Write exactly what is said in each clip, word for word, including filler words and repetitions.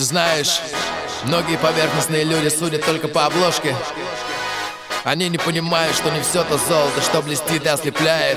Ты знаешь, многие поверхностные люди судят только по обложке. Они не понимают, что не все то золото, что блестит и ослепляет.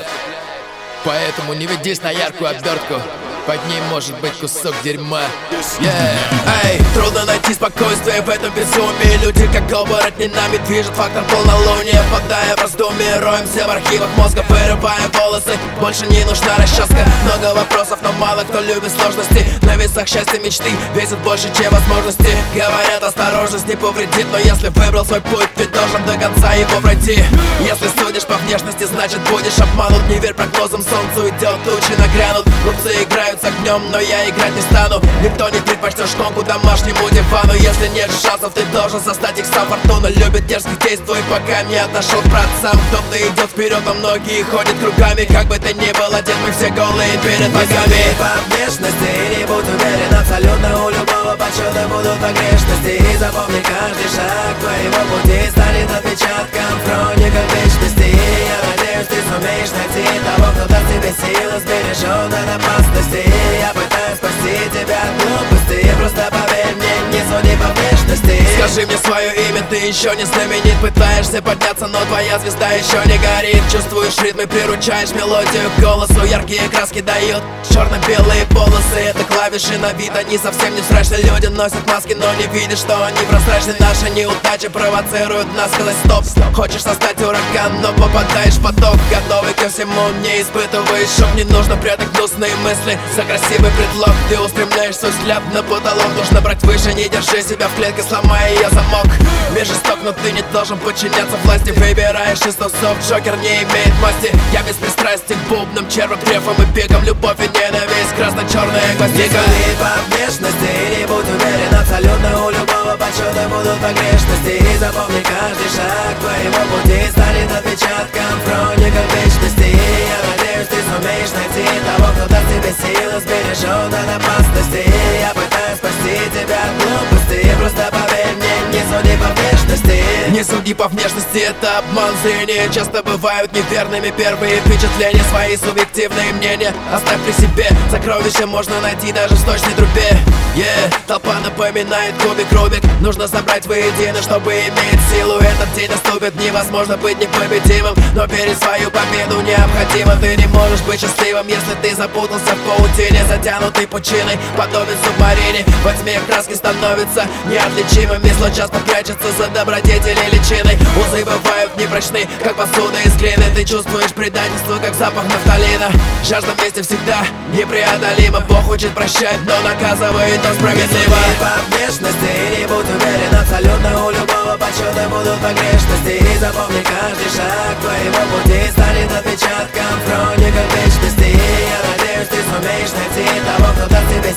Поэтому не ведись на яркую обертку, под ней может быть кусок дерьма. Yeah. Эй, трудно найти спокойствие в этом безумии. Люди как оборотни нами движет фактор полнолуния. Впадая в раздумье, роемся в архивах мозга, вырываем волосы. Больше не нужна расческа. Много вопросов, но мало кто любит сложности. На весах счастья мечты весит больше, чем возможности. Говорят, осторожность не повредит, но если выбрал свой путь, ты должен до конца его пройти. Если судишь по внешности, значит будешь обманут. Не верь прогнозам, солнцу идет, тучи нагрянут. Глупцы играют с огнем, но я играть не стану. Никто не предпочтет шконку домашнему дивану. Если нет шансов, ты должен застать их сам. Фортуна любит дерзких, действуй, пока не отошел к братцам. Кто-то идет вперед, а многие ходят кругами. Как бы ты ни был одет, мы все голые перед ногами. По внешности и не будь уверен, абсолютно у любого почета будут погрешности. И запомни, каждый шаг твоего пути станет отпечатком в хрониках вечности. И я надеюсь, ты сумеешь найти того, кто даст тебе силы, сбережет от опасности. Я пытаюсь спасти тебя от глупости, просто поверь мне, не суди по внешности. Скажи мне свое имя, ты еще не знаменит. Пытаешься подняться, но твоя звезда еще не горит. Чувствуешь ритм и приручаешь мелодию к голосу. Яркие краски дают черно-белые полосы. Это клавиши на вид, они совсем не страшны. Люди носят маски, но не видят, что они прозрачны. Наша неудача провоцирует нас сказать стоп. Хочешь создать ураган, но попадаешь в поток. Готовый ко всему, не испытываешь шок. Не нужно прятать гнусные мысли за красивый предлог. Ты устремляешь свой взгляд на потолок. Нужно брать выше, не держи себя в клетке, сломай ее замок. Мир жесток, но ты не должен подчиняться власти. Выбираешь из тусов, Джокер не имеет масти. Я без пристрастия к бубнам, червям, трефам и пикам. Любовь и ненависть, красно-черная гвоздика. Не по внешности и не будь уверен, абсолютно у любого почета будут погрешности. И запомни, каждый шаг твоего пути станет отпечатком в хрониках вечности. И я надеюсь, ты сумеешь найти того, кто даст тебе силы, сбережет от опасности. И я пытаюсь спасти тебя от глупости, просто поверь мне, не суди по внешности. Не суди по внешности, это обман зрения. Часто бывают неверными первые впечатления. Свои субъективные мнения оставь при себе. Сокровища можно найти даже в сточной трубе. Yeah. Толпа напоминает кубик Рубик. Нужно собрать воедино, чтобы иметь силу. Этот день наступит, невозможно быть непобедимым. Но перед свою победу необходимо. Ты не можешь быть счастливым, если ты запутался в паутине, затянутой пучиной, подобен субмарине. Во тьме краски становятся неотличимыми. Зло часто прячется за добродетелей личиной. Узы бывают непрочны, как посуда из глины. Ты чувствуешь предательство, как запах нафталина. Жажда вместе всегда непреодолима. Бог учит прощать, но наказывает он справедливо. Не по внешности и не будь уверен, абсолютно у любого почета будут погрешности. И запомни, каждый шаг твоего пути станет отпечатком в хрониках вечности. И я надеюсь, ты сумеешь найти того, кто даст тебе